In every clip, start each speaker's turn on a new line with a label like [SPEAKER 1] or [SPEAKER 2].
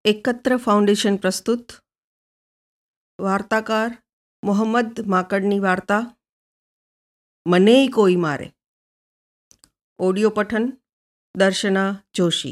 [SPEAKER 1] એકત્ર ફાઉન્ડેશન પ્રસ્તુત વાર્તાકાર મોહમ્મદ માકડની વાર્તા મનેય કોઈ મારે. ઓડિયો પઠન દર્શના જોશી.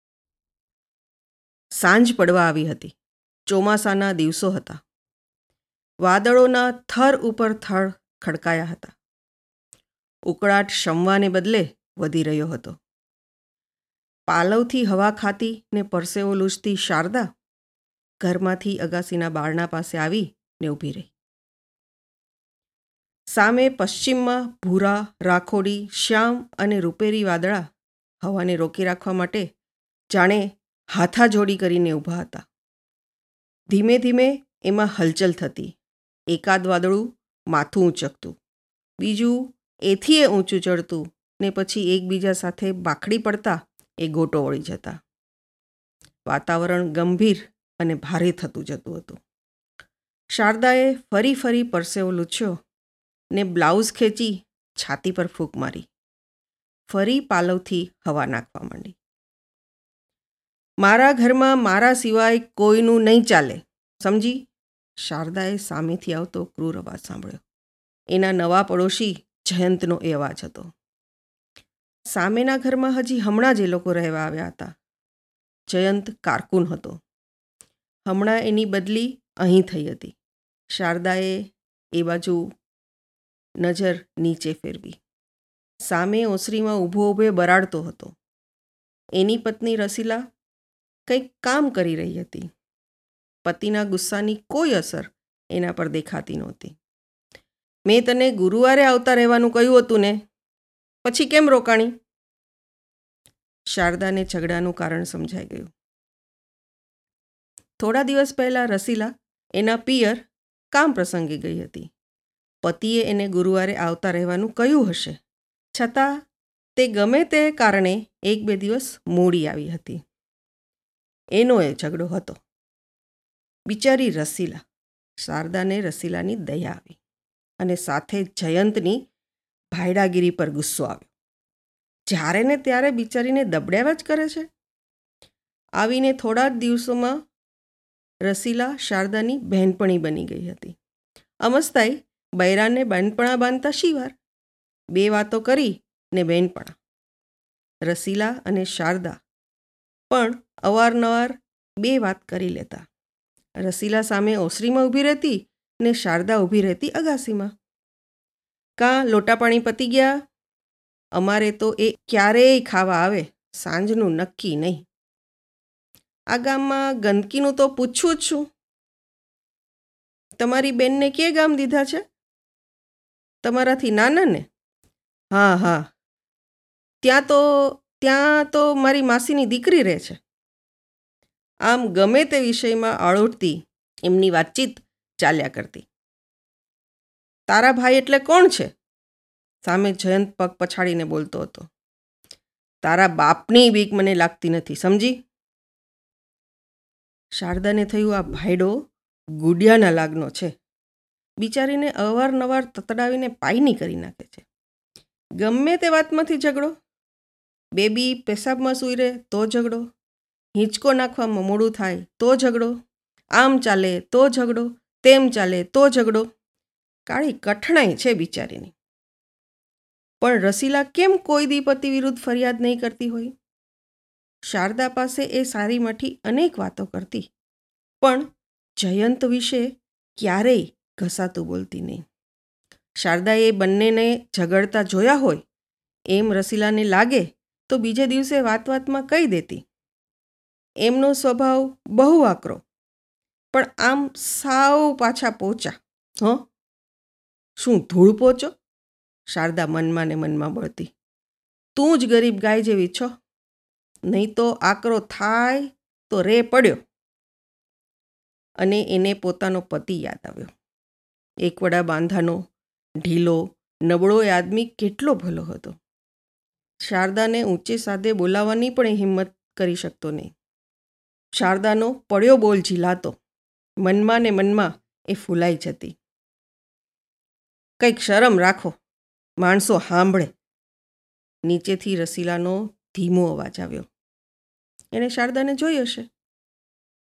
[SPEAKER 1] સાંજ પડવા આવી હતી. ચોમાસાના દિવસો હતા. વાદળોના થર ઉપર થર ખડકાયા હતા. ઉકળાટ શમવાને બદલે વધી રહ્યો હતો. પાલવથી હવા ખાતી ને પરસેવો લૂછતી શારદા ઘરમાંથી અગાસીના બારણા પાસે આવી ને ઊભી રહી. સામે પશ્ચિમમાં ભૂરા, રાખોડી, શ્યામ અને રૂપેરી વાદળા હવાને રોકી રાખવા માટે જાણે હાથા જોડી કરીને ઊભા હતા. ધીમે ધીમે એમાં હલચલ થતી. એકાદ વાદળું માથું ઊંચકતું, બીજું એથી ઊંચું ચડતું ને પછી એકબીજા સાથે બાખડી પડતા એ ગોટો વળી જતા. વાતાવરણ ગંભીર અને ભારે થતું જતું હતું. શારદાએ ફરી ફરી પરસેવો લૂછ્યો ને બ્લાઉઝ ખેંચી છાતી પર ફૂંક મારી. ફરી પાલવથી હવા નાખવા માંડી. મારા ઘરમાં મારા સિવાય કોઈનું નહીં ચાલે, સમજી? શારદાએ સામેથી આવતો ક્રૂર અવાજ સાંભળ્યો. એના નવા પડોશી જયંતનો એ અવાજ હતો. સામેના ઘરમાં હજી હમણાં જ એ લોકો રહેવા આવ્યા હતા. જયંત કારકુન હતો. હમણાં એની બદલી અહીં થઈ હતી. શારદાએ એ બાજુ નજર નીચે ફેરવી. સામે ઓસરીમાં ઊભો ઊભે બરાડતો હતો. એની પત્ની રસીલા કંઈક કામ કરી રહી હતી. પતિના ગુસ્સાની કોઈ અસર એના પર દેખાતી નહોતી. મેં તને ગુરુવારે આવતા રહેવાનું કહ્યું હતું ને, પછી કેમ રોકાણી? શારદાને ઝઘડાનું કારણ સમજાઈ ગયું. થોડા દિવસ પહેલાં રસીલા એના પિયર કામ પ્રસંગે ગઈ હતી. પતિએ એને ગુરુવારે આવતા રહેવાનું કહ્યું હશે, છતાં તે ગમે તે કારણે 1-2 દિવસ મોડી આવી હતી. એનો એ ઝઘડો હતો. બિચારી રસીલા. શારદાને રસીલાની દયા આવી અને સાથે જયંતની ભાયડાગીરી પર ગુસ્સો આવ્યો. જ્યારે ને ત્યારે બિચારીને દબડ્યા જ કરે છે. આવીને થોડા જ દિવસોમાં રસીલા શારદાની બહેનપણી બની ગઈ હતી. અમસ્તાઈ બૈરાને બહેનપણા બાંધતા શિવાર. 2 વાતો કરી ને બહેનપણા. રસીલા અને શારદા પણ અવારનવાર 2 વાત કરી લેતા. રસીલા સામે ઓસરીમાં ઊભી રહેતી ને શારદા ઊભી રહેતી અગાસીમાં. કાં લોટાપાણી પતી ગયા? અમારે તો એ ક્યારેય ખાવા આવે, સાંજનું નક્કી નહીં. આ ગામમાં ગંદકીનું તો પૂછવું જ શું? તમારી બેનને કે ગામ દીધા છે? તમારાથી નાના ને? હા હા, ત્યાં તો મારી માસીની દીકરી રહે છે. આમ ગમે તે વિષયમાં આળોટતી એમની વાતચીત ચાલ્યા કરતી. તારા ભાઈ એટલે કોણ છે? સામે જયંત પગ પછાડીને બોલતો હતો. તારા બાપની બીક મને લાગતી નથી, સમજી? શારદાને થયું આ ભાઈડો ગુડિયાના લાગનો છે. બિચારીને અવારનવાર તતડાવીને પાયની કરી નાખે છે. ગમે તે વાતમાંથી ઝઘડો. બેબી પેશાબમાં સૂઈ રહે તો ઝઘડો. હિંચકો નાખવામાં મોડું થાય તો ઝઘડો. આમ ચાલે તો ઝઘડો, તેમ ચાલે તો ઝઘડો. કાળી કઠણાઈ છે બિચારીની. પણ રસીલા કેમ કોઈ દી પતિ વિરુદ્ધ ફરિયાદ નહીં કરતી હોય? શારદા પાસે એ સારીમાંથી અનેક વાતો કરતી, પણ જયંત વિશે ક્યારેય ઘસાતું બોલતી નહીં. શારદાએ બંનેને ઝઘડતા જોયા હોય એમ રસીલાને લાગે તો બીજે દિવસે વાતમાં કહી દેતી. એમનો સ્વભાવ બહુ આકરો, પણ આમ સાવ પાછા પોચા. શું ધૂળ પોચો? શારદા મનમાં ને મનમાં બળતી. તું જ ગરીબ ગાય જેવી છો, નહીં તો આકરો થાય તો રે પડ્યો. અને એને પોતાનો પતિ યાદ આવ્યો. એકવડા બાંધાનો, ઢીલો, નબળો એ આદમી કેટલો ભલો હતો. શારદાને ઊંચે સાદે બોલાવવાની પણ એ હિંમત કરી શકતો નહીં. શારદાનો પડ્યો બોલ ઝીલાતો. મનમાં ને મનમાં એ ફૂલાઈ જતી. કંઈક શરમ રાખો, માણસો સાંભળે. નીચેથી રસીલાનો ધીમો અવાજ આવ્યો. એણે શારદાને જોઈ હશે.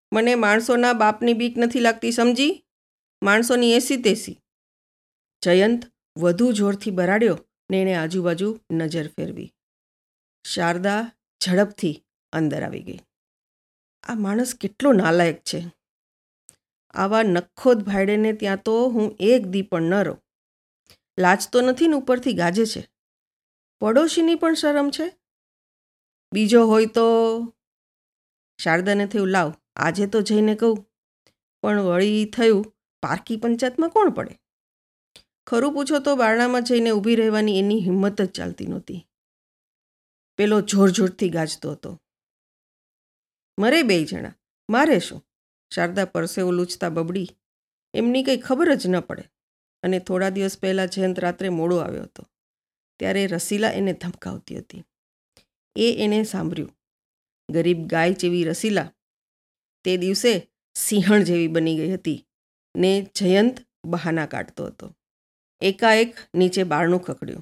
[SPEAKER 1] મને માણસોના બાપની બીક નથી લાગતી, સમજી? માણસોની એસી તેસી. જયંત વધુ જોરથી બરાડ્યો ને એણે આજુબાજુ નજર ફેરવી. શારદા ઝડપથી અંદર આવી ગઈ. આ માણસ કેટલો નાલાયક છે! આવા નખોદ ભાઈડેને ત્યાં તો હું એક દી પણ ન રહું. લાજતો નથી ને ઉપરથી ગાજે છે. પડોશીની પણ શરમ છે. બીજો હોય તો... શારદાને થયું, લાવ આજે તો જઈને કહું. પણ વળી થયું, પારકી પંચાયતમાં કોણ પડે? ખરું પૂછો તો બારણામાં જઈને ઊભી રહેવાની એની હિંમત જ ચાલતી નહોતી. પેલો જોર જોરથી ગાજતો હતો. મરે બે જણા, મારે શું? શારદા પરસેવો લૂછતા બબડી. એમની કંઈ ખબર જ ન પડે. અને થોડા દિવસ પહેલાં જયંત રાત્રે મોડો આવ્યો હતો. ત્યારે રસીલા એને ધમકાવતી હતી. એણે સાંભળ્યું. ગરીબ ગાય જેવી રસીલા તે દિવસે સિંહણ જેવી બની ગઈ હતી ને જયંત બહાના કાઢતો હતો. એકાએક નીચે બારણું ખખડ્યું.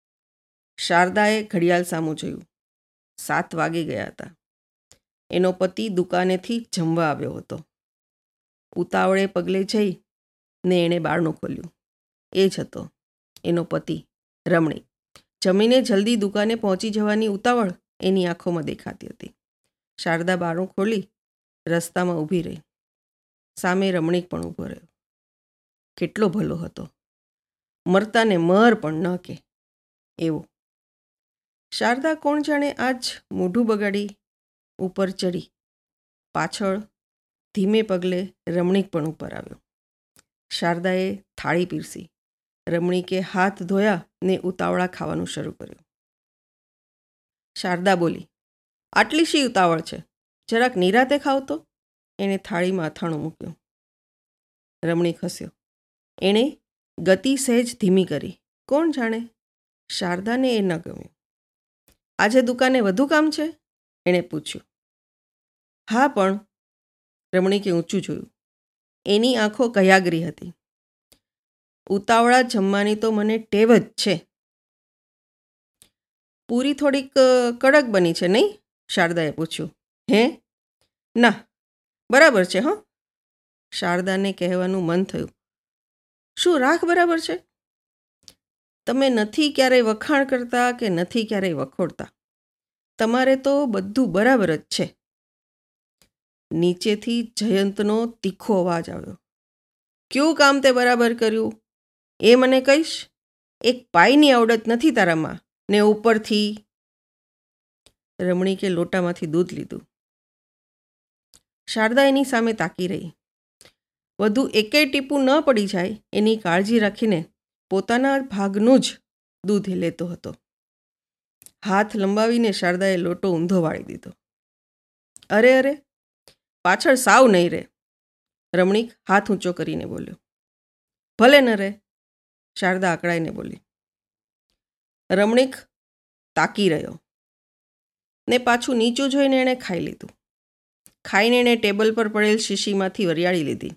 [SPEAKER 1] શારદાએ ઘડિયાળ સામું જોયું. 7 વાગી ગયા હતા. એનો પતિ દુકાનેથી જમવા આવ્યો હતો. ઉતાવળે પગલે જઈ ને એણે બારણું ખોલ્યું. એ જ હતો એનો પતિ રમણીક. જમીને જલ્દી દુકાને પહોંચી જવાની ઉતાવળ એની આંખોમાં દેખાતી હતી. શારદા બારણું ખોલી રસ્તામાં ઊભી રહી. સામે રમણીક પણ ઊભો રહ્યો. કેટલો ભલો હતો! મરતાને મર પણ ન કે એવો. શારદા કોણ જાણે આજ મોઢું બગાડી ઉપર ચડી. પાછળ ધીમે પગલે રમણીક પણ ઉપર આવ્યો. શારદાએ થાળી પીરસી. રમણીકે હાથ ધોયા ને ઉતાવળા ખાવાનું શરૂ કર્યું. શારદા બોલી, આટલી શી ઉતાવળ છે? જરાક નિરાતે ખાવ તો. એણે થાળીમાં અથાણું મૂક્યું. રમણીક હસ્યો. એણે ગતિ સહેજ ધીમી કરી. કોણ જાણે શારદાને એ ન ગમ્યું. આજે દુકાને વધુ કામ છે? એણે પૂછ્યું. હા, પણ રમણીકે ઊંચું જોયું. એની આંખો કયાગરી હતી. ઉતાવળા જમવાની તો મને ટેવ જ છે. પૂરી થોડીક કડક બની છે નહીં? શારદાએ પૂછ્યું. હે? ના, બરાબર છે હં. શારદાને કહેવાનું મન થયું. શું રાખ બરાબર છે? તમે નથી ક્યારેય વખાણ કરતા કે નથી ક્યારેય વખોડતા. તમારે તો બધું બરાબર જ છે. નીચેથી જયંતનો તીખો અવાજ આવ્યો. ક્યું કામ તે બરાબર કર્યું એ મને કહીશ? એક પાઈની આવડત નથી તારામાં ને ઉપરથી... રમણીકે લોટામાંથી દૂધ લીધું. શારદા એની સામે તાકી રહી. વધુ એકેય ટીપું ન પડી જાય એની કાળજી રાખીને પોતાના ભાગનું જ દૂધ લેતો હતો. હાથ લંબાવીને શારદાએ લોટો ઊંધો વાળી દીધો. અરે અરે, પાછળ સાવ નહીં રે. રમણીક હાથ ઊંચો કરીને બોલ્યો. ભલે ન રે. શારદા અકળાઈને બોલી. રમણીક તાકી રહ્યો ને પાછું નીચું જોઈને એણે ખાઈ લીધું. ખાઈને એણે ટેબલ પર પડેલ શીશીમાંથી વરિયાળી લીધી.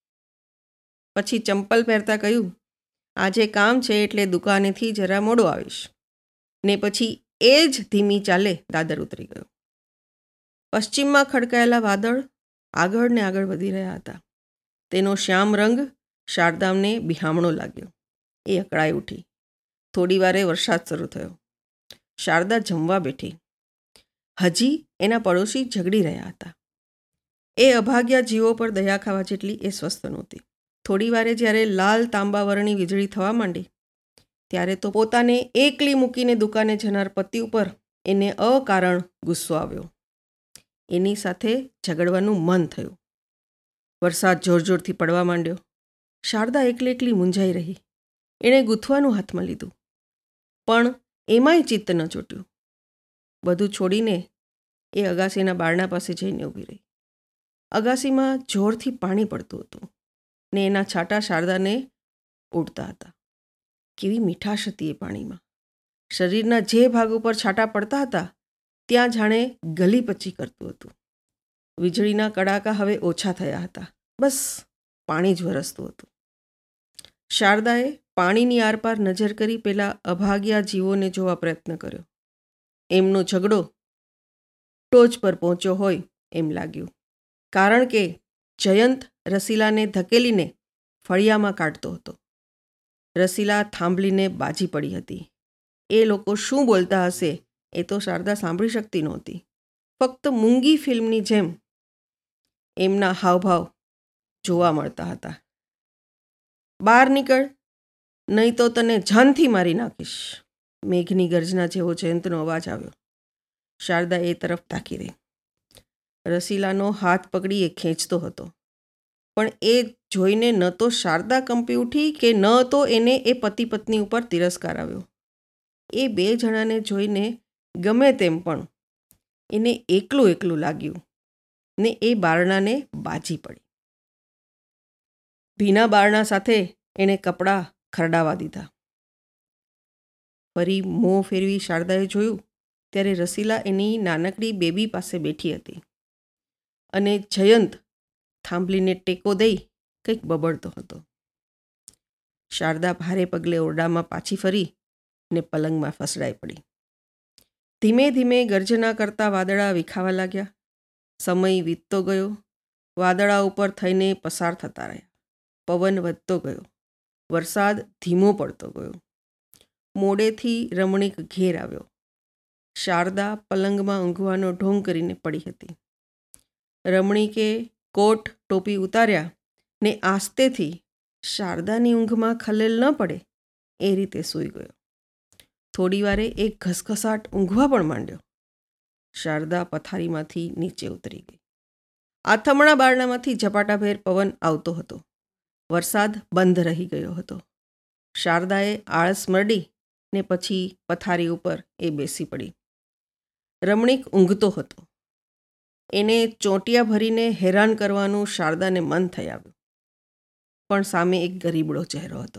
[SPEAKER 1] પછી ચંપલ પહેરતા કહ્યું, આજે કામ છે એટલે દુકાનેથી જરા મોડો આવીશ. ને પછી એ જ ધીમી ચાલે દાદર ઉતરી ગયો. પશ્ચિમમાં ખડકાયેલા વાદળ આગળ ને આગળ વધી રહ્યા હતા. તેનો શ્યામ રંગ શારદાને બિહામણો લાગ્યો. એ અકળાઈ ઉઠી. થોડી વારે વરસાદ શરૂ થયો. શારદા જમવા બેઠી. હજી એના પડોશી ઝઘડી રહ્યા હતા. એ અભાગ્યા જીવો પર દયા ખાવા જેટલી એ સ્વસ્થ નહોતી. થોડી વારે જ્યારે લાલ તાંબાવરણી વીજળી થવા માંડી ત્યારે તો પોતાને એકલી મૂકીને દુકાને જનાર પતિ ઉપર એને અકારણ ગુસ્સો આવ્યો. એની સાથે ઝઘડવાનું મન થયું. વરસાદ જોરજોરથી પડવા માંડ્યો. શારદા એકલી એકલી મૂંઝાઈ રહી. એણે ગૂંથવાનું હાથમાં લીધું. પણ એમાંય ચિત્ત ન ચોટ્યું. બધું છોડીને એ અગાસીના બારણા પાસે જઈને ઊભી રહી. અગાસીમાં જોરથી પાણી પડતું હતું ને એના છાંટા શારદાને ઉડતા હતા. કેવી મીઠાશ હતી એ પાણીમાં. શરીરના જે ભાગ ઉપર છાંટા પડતા હતા ત્યાં જાણે ગલીપચી કરતું હતું. વીજળીના કડાકા હવે ઓછા થયા હતા. બસ પાણી જ વરસતું હતું. શારદાએ પાણીની આરપાર નજર કરી પેલા અભાગ્યા જીવોને જોવા પ્રયત્ન કર્યો. એમનો ઝઘડો ટોચ પર પહોંચ્યો હોય એમ લાગ્યું. કારણ કે જયંત રસીલાને ધકેલીને ફળિયામાં કાઢતો હતો. રસીલા થાંભલીને બાજી પડી હતી. એ લોકો શું બોલતા હશે એ તો શારદા સાંભળી શકતી નહોતી. ફક્ત મૂંગી ફિલ્મની જેમ એમના હાવભાવ જોવા મળતા હતા. બહાર નીકળ, નહીં તો તને જાનથી મારી નાખીશ. મેઘની ગર્જના જેવો જયંતનો અવાજ આવ્યો. શારદા એ તરફ તાકી રહી. રસીલાનો હાથ પકડી એ ખેંચતો હતો. પણ એ જોઈને ન તો શારદા કંપી ઉઠી કે ન તો એને એ પતિ પત્ની ઉપર તિરસ્કાર આવ્યો. એ બે જણાને જોઈને ગમે તેમ પણ એને એકલું એકલું લાગ્યું ને એ બારણાને બાજી પડી. ભીના બારણા સાથે એણે કપડાં ખરડાવવા દીધા. ફરી મોં ફેરવી શારદાએ જોયું ત્યારે રસીલા એની નાનકડી બેબી પાસે બેઠી હતી અને જયંત થાંભલીને ટેકો દઈ કંઈક બબડતો હતો. શારદા ભારે પગલે ઓરડામાં પાછી ફરી ને પલંગમાં ફસડાઈ પડી. ધીમે ધીમે ગર્જના કરતા વાદળા વિખાવા લાગ્યા. સમય વીતતો ગયો. વાદળા ઉપર થઈને પસાર થતા રહ્યા. પવન વધતો ગયો. વરસાદ ધીમો પડતો ગયો. મોડેથી રમણીક ઘેર આવ્યો. શારદા પલંગમાં ઊંઘવાનો ઢોંગ કરીને પડી હતી. રમણીકે કોટ ટોપી ઉતાર્યા ને આસ્તેથી શારદાની ઊંઘમાં ખલેલ ન પડે એ રીતે સૂઈ ગયો. થોડી વારે એક ઘસઘસાટ ઊંઘવા પણ માંડ્યો. શારદા પથારીમાંથી નીચે ઉતરી ગઈ. આથમણા બારણામાંથી ઝપાટાભેર પવન આવતો હતો. વરસાદ બંધ રહી ગયો હતો. શારદાએ આળસ મરડી ને પછી પથારી ઉપર એ બેસી પડી. રમણીક ઊંઘતો હતો. એને ચોંટિયા ભરીને હેરાન કરવાનું શારદાને મન થઈ આવ્યું. પણ સામે એક ગરીબડો ચહેરો હતો.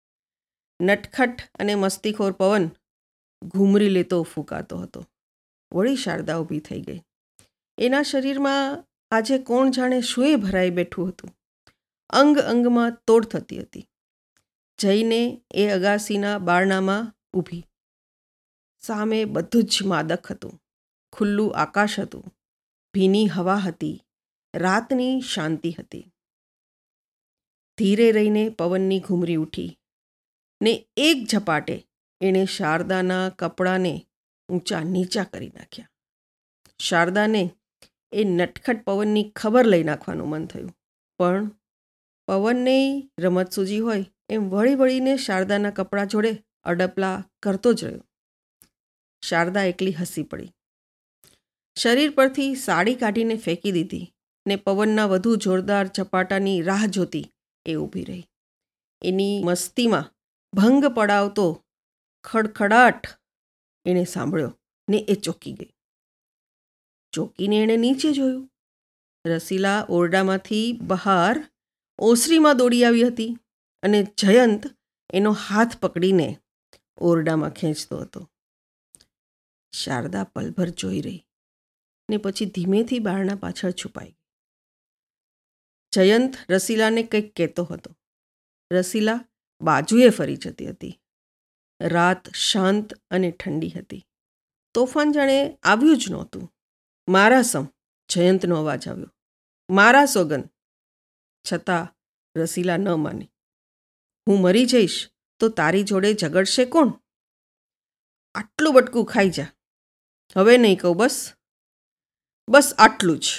[SPEAKER 1] નટખટ અને મસ્તીખોર પવન ઘૂમરી લેતો ફૂંકાતો હતો. વળી શારદા ઊભી થઈ ગઈ. એના શરીરમાં આજે કોણ જાણે શુંએ ભરાઈ બેઠું હતું. અંગ અંગમાં તોડ થતી હતી. જઈને એ અગાસીના બારણામાં ઊભી. સામે બધું જ માદક હતું. ખુલ્લું આકાશ હતું. ભીની હવા હતી. રાતની શાંતિ હતી. ધીરે રહીને પવનની ઘૂમરી ઉઠી ને એક ઝપાટે એણે શારદાના કપડાને ઊંચા નીચા કરી નાખ્યા. શારદાને એ નટખટ પવનની ખબર લઈ નાખવાનું મન થયું. પણ પવનને રમત સૂજી હોય એમ વળી વળીને શારદાના કપડાં જોડે અડપલા કરતો જ રહ્યો. શારદા એકલી હસી પડી. શરીર પરથી સાડી કાઢીને ફેંકી દીધી ને પવનના વધુ જોરદાર ઝપાટાની રાહ જોતી એ ઊભી રહી. એની મસ્તીમાં ભંગ પડાવતો ખડખડાટ એણે સાંભળ્યો ને એ ચોંકી ગઈ. ચોંકીને એણે નીચે જોયું. રસીલા ઓરડામાંથી બહાર ઓસરીમાં દોડી આવી હતી અને જયંત એનો હાથ પકડીને ઓરડામાં ખેંચતો હતો. શારદા પલભર જોઈ રહી ને પછી ધીમેથી બારણા પાછળ છુપાઈ ગઈ. જયંત રસીલાને કંઈક કહેતો હતો. રસીલા બાજુએ ફરી જતી હતી. રાત શાંત અને ઠંડી હતી. તોફાન જાણે આવ્યું જ નહોતું. મારા સમ જયંતનો અવાજ આવ્યો. મારા સોગન. છતાં રસીલા ન માની. હું મરી જઈશ તો તારી જોડે ઝઘડશે કોણ? આટલું બટકું ખાઈ જા. હવે નહીં કહું. બસ આટલું જ.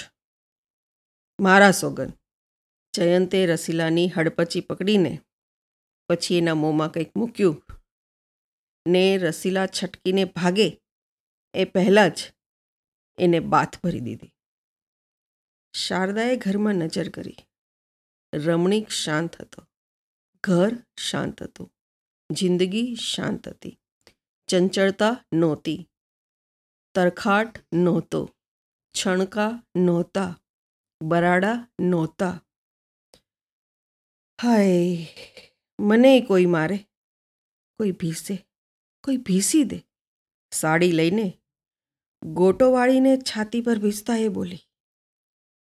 [SPEAKER 1] મારા સોગન. જયંતે રસીલાની હડપચી પકડીને પછી એના મોંમાં કંઈક મૂક્યું ને રસીલા છટકીને ભાગે એ પહેલાં જ એને બાથ ભરી દીધી. શારદાએ ઘરમાં નજર કરી. રમણીક શાંત હતો. ઘર શાંત હતું. જિંદગી શાંત હતી. ચંચળતા નહોતી. તરખાટ નહોતો. છણકા નહોતા. બરાડા નહોતા. હાય, મને કોઈ મારે, કોઈ ભીસે, કોઈ ભીસી દે. સાડી લઈને ગોટો વાળીને છાતી પર ભીસતા એ બોલી.